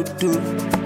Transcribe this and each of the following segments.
could do.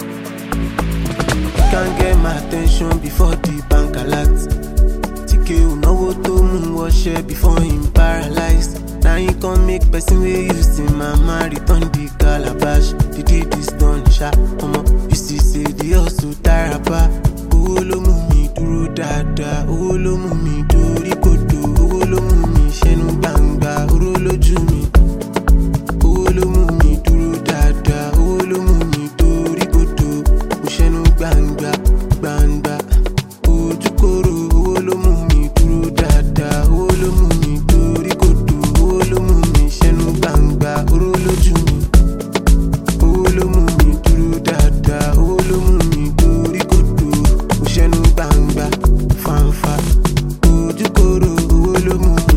You can't get my attention before the bank alert. TK unowo to mu washe before him paralyzed. Now he can't make person wey you see mama return the calabash. The deed is done, sha. You see say the hustle tarapa. Owó ló mú mi dúró dáadáa. Owó ló mú mi dórí kodò. Owó ló mú mi ṣẹ́nu gbangba. Oró lójú mi. Owó ló mú mi dúró dáadáa. Owó ló mú mi dórí kodò. Mo ṣẹ́nu gbangba gbangba. Ojú kòrò. Owó ló mú mi dúró dáadáa. Owó ló mú mi dórí kodò. Owó ló mú mi ṣẹ́nu gbangba. Oró lójú mi. Owó ló mú mi dúró dáadáa. Owó ló mú mi dórí kodò. Mo ṣẹ́nu gbangba fanfa. Ojú kòrò. Owó ló mú mi.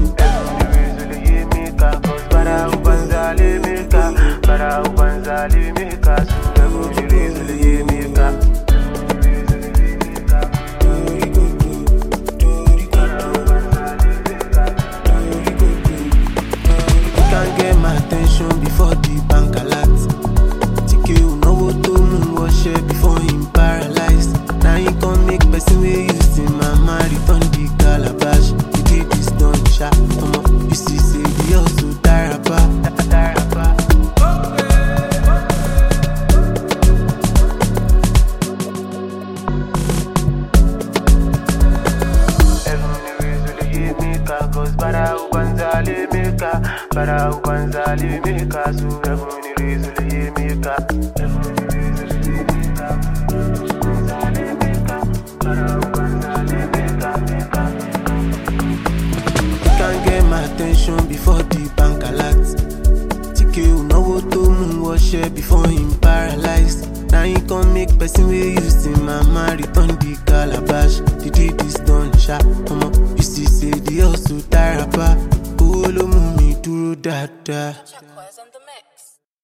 Para ubanza limika, sulevo jirizo liyemika. You can't get my attention before the bank alert. TK unowo to mu washe before him paralyzed. Now he can't make person wey you see mama return the calabash. The deed is done, sha. You see say the hustle tarapa. Cause para ubanza limika, so everyone is limika. You can't get my attention before the bank alert. TK unowo to mu washe before him paralyzed. Now he can't make person wey you see mama return the calabash. The deed is done, sha. You see say the hustle tarapa. Owó ló mú mi dúró dáadáa. Check was on the mix.